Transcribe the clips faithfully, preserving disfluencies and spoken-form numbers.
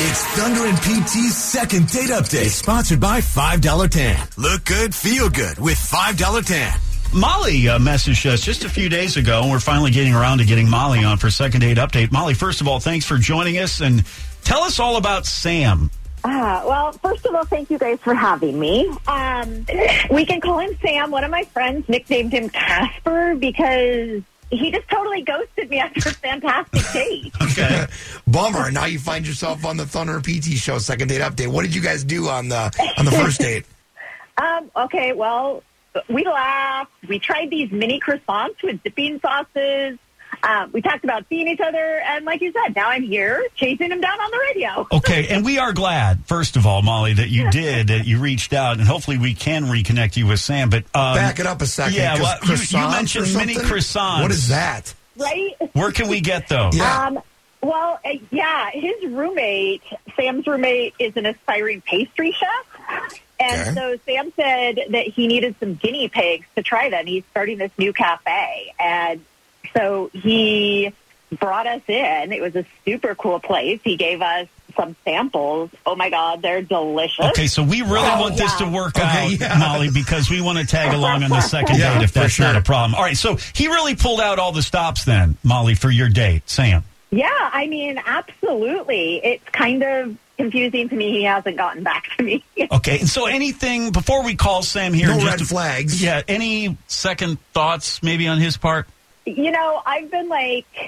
It's Thunder and P T's second date update, sponsored by five dollar Tan. Look good, feel good with five dollar Tan. Molly uh, messaged us just a few days ago, and we're finally getting around to getting Molly on for second date update. Molly, first of all, thanks for joining us, and tell us all about Sam. Uh, well, first of all, thank you guys for having me. Um, we can call him Sam. One of my friends nicknamed him Casper because he just totally ghosted me after a fantastic date. Okay. Bummer. Now you find yourself on the Thunder and P T show, second date update. What did you guys do on the on the first date? um, okay, well, we laughed. We tried these mini croissants with dipping sauces. Um, we talked about seeing each other, and like you said, now I'm here chasing him down on the radio. Okay, and we are glad, first of all, Molly, that you did, that you reached out, and hopefully we can reconnect you with Sam. But um, back it up a second. Yeah, well, you, you mentioned mini something? croissants. What is that? Right? Where can we get those? Yeah. Um, well, uh, yeah, his roommate, Sam's roommate, is an aspiring pastry chef. And Okay. so Sam said that he needed some guinea pigs to try them. He's starting this new cafe. And so he brought us in. It was a super cool place. He gave us some samples. Oh, my God, they're delicious. Okay, so we really Oh, want this yeah. to work Okay, out, yeah. Molly, because we want to tag along on the second Yeah, date if for that's sure. not a problem. All right, so he really pulled out all the stops then, Molly, for your date, Sam. Yeah, I mean, absolutely. It's kind of confusing to me. He hasn't gotten back to me. Okay, and so anything, before we call Sam here. No just red to- flags. Yeah, any second thoughts maybe on his part? You know, I've been like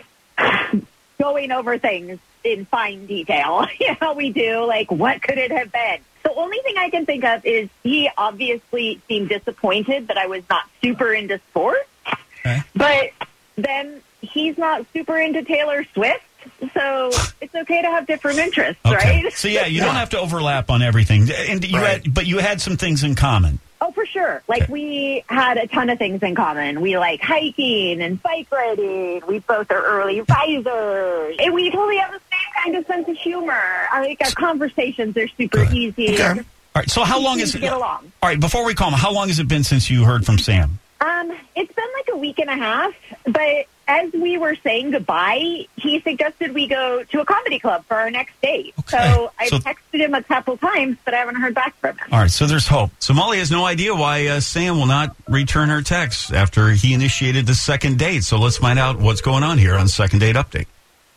going over things in fine detail. You know, we do like, what could it have been? The only thing I can think of is he obviously seemed disappointed that I was not super into sports, Okay. but then he's not super into Taylor Swift. So it's okay to have different interests, Okay. right? So yeah, you don't have to overlap on everything, and you Right. had, but you had some things in common. Oh, for sure. Like, we had a ton of things in common. We like hiking and bike riding. We both are early risers. And we totally have the same kind of sense of humor. I think our conversations are super Good. easy. Okay. All right. So how long We is seem it? to get along. All right. Before we call him, how long has it been since you heard from Sam? Um, it's been like a week and a half, but as we were saying goodbye, he suggested we go to a comedy club for our next date. Okay. So I So- texted him a couple times, but I haven't heard back from him. All right. So there's hope. So Molly has no idea why uh, Sam will not return her text after he initiated the second date. So let's find out what's going on here on Second Date Update.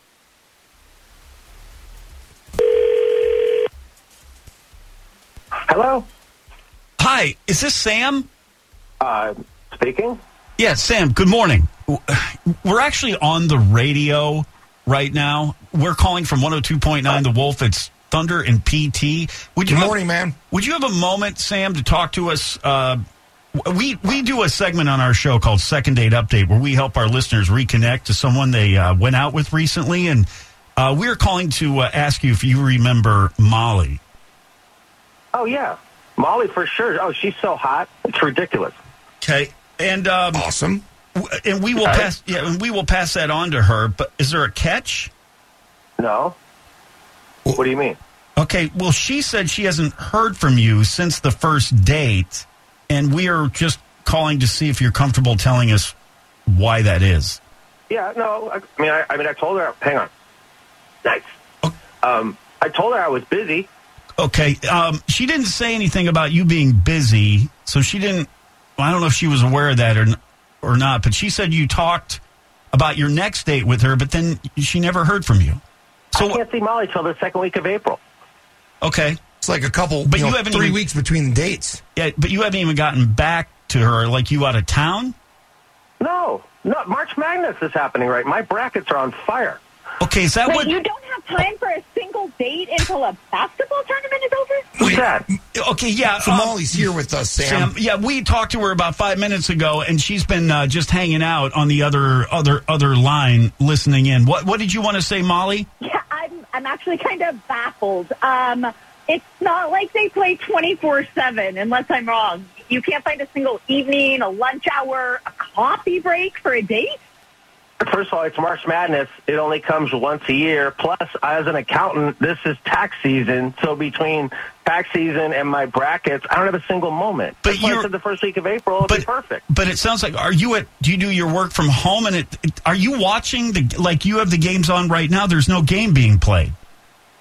Hello? Hi, is this Sam? Uh, speaking? Yeah, Sam, good morning. We're actually on the radio right now. We're calling from one oh two point nine The Wolf. It's Thunder and P T. Would you Good have- morning, man. Would you have a moment, Sam, to talk to us? Uh, we we do a segment on our show called Second Date Update where we help our listeners reconnect to someone they uh, went out with recently. And uh, we're calling to uh, ask you if you remember Molly. Oh, yeah. Molly, for sure. Oh, she's so hot. It's ridiculous. Okay. And um, Awesome. w- and we will Okay. pass yeah, and we will pass that on to her. But is there a catch? No? What do you mean? Okay, well, she said she hasn't heard from you since the first date, and we are just calling to see if you're comfortable telling us why that is. Yeah, no. I, I mean, I, I mean, I told her. Hang on. Nice. Um, I told her I was busy. Okay, um, she didn't say anything about you being busy, so she didn't. Well, I don't know if she was aware of that or or not, but she said you talked about your next date with her, but then she never heard from you. I So can't see Molly till the second week of April. okay, It's like a couple, But you you know, haven't three even- weeks between the dates. yeah, but you haven't even gotten back to her. Like you out of town? No, no. March Madness is happening, right? My brackets are on fire. Okay, is that Wait, what? you don't have time for a single date until a basketball tournament is over? Who's that? Okay, yeah. So um, Molly's here with us, Sam. Sam, yeah, we talked to her about five minutes ago, and she's been uh, just hanging out on the other other other line, listening in. What what did you want to say, Molly? Yeah, I'm I'm actually kind of baffled. Um, it's not like they play twenty-four seven, unless I'm wrong. You can't find a single evening, a lunch hour, a coffee break for a date? First of all, it's March Madness. It only comes once a year. Plus, as an accountant, this is tax season. So between tax season and my brackets, I don't have a single moment. But That's why I you're- said the first week of April will be perfect. But it sounds like are you at? Do you do your work from home? And it, it are you watching the like you have the games on right now? There's no game being played.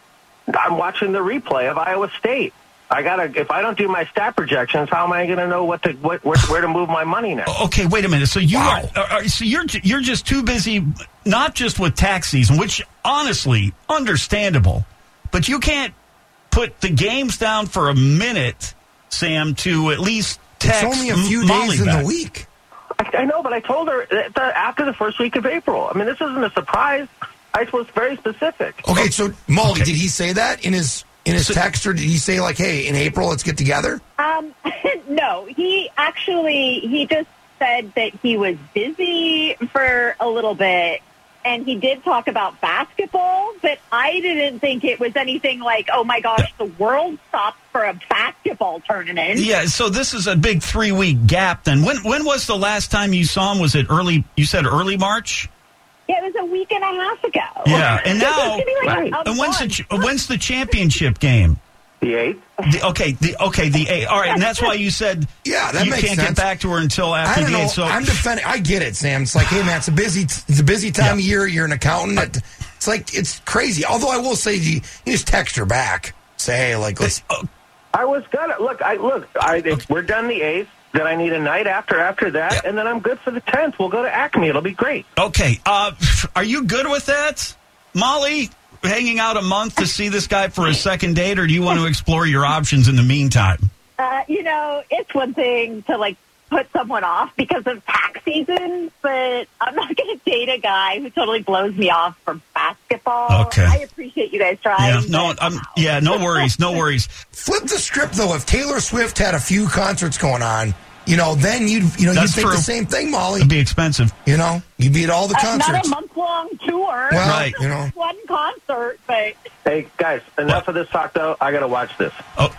I'm watching the replay of Iowa State. I gotta. If I don't do my stat projections, how am I going to know what to what, where, where to move my money now? Okay, wait a minute. So you Wow. are, are so you're you're just too busy, not just with tax season, which honestly understandable, but you can't put the games down for a minute, Sam, to at least text. It's only a few Molly days in back. the week. I, I know, but I told her that the, after the first week of April. I mean, this isn't a surprise. I was very specific. Okay, so Molly, Okay. did he say that in his in his So- text, or did he say like, "Hey, in April, let's get together"? Um, no, he actually, he just said that he was busy for a little bit, and he did talk about basketball, but I didn't think it was anything like, oh my gosh, the world stopped for a basketball tournament. Yeah, so this is a big three week gap. Then when when was the last time you saw him? Was it early? You said early March. Yeah, it was a week and a half ago. Yeah, and This is now gonna be like Right. a and when's the month. ch- when's the championship game? The eighth. The, okay, the okay the eight. All right, and that's why you said Yeah, that you makes can't sense. get back to her until I after don't the know. eight. So I'm defending. I get it, Sam. It's like, hey, man, it's a busy, it's a busy time Yeah. of year. You're an accountant. It- It's like it's crazy. Although I will say, you, you just text her back. Say, hey, like, let's. I was gonna look. I look. I if we're done the eighth. Then I need a night after after that, Yeah. and then I'm good for the tenth. We'll go to Acme. It'll be great. Okay, uh, are you good with that, Molly? Hanging out a month to see this guy for a second date, or do you want to explore your options in the meantime? Uh, you know, it's one thing to like put someone off because of tax season, but I'm not going to date a guy who totally blows me off for basketball. Okay. I appreciate you guys trying. Yeah, no, but I'm, wow. yeah, no worries, no worries. Flip the script though. If Taylor Swift had a few concerts going on, you know, then you'd you know That's you'd think true. the same thing, Molly. It'd be expensive. You know, you'd be at all the Uh, not concerts. a month-long tour. Well, Right. you know. One concert, but Hey guys, enough What? of this talk though. I got to watch this. Oh,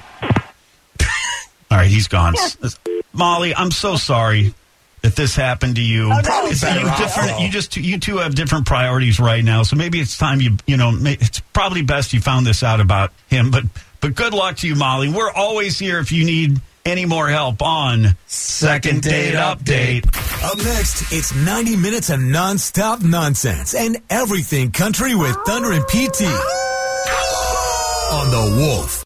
all right, he's gone. Molly, I'm so sorry that this happened to you. Oh, no, Probably It's- better you off, different. though. You just you two have different priorities right now, so maybe it's time you you know may, it's probably best you found this out about him. But but good luck to you, Molly. We're always here if you need any more help on Second Date Update. Up next, it's ninety minutes of nonstop nonsense and everything country with Thunder and P T on The Wolf.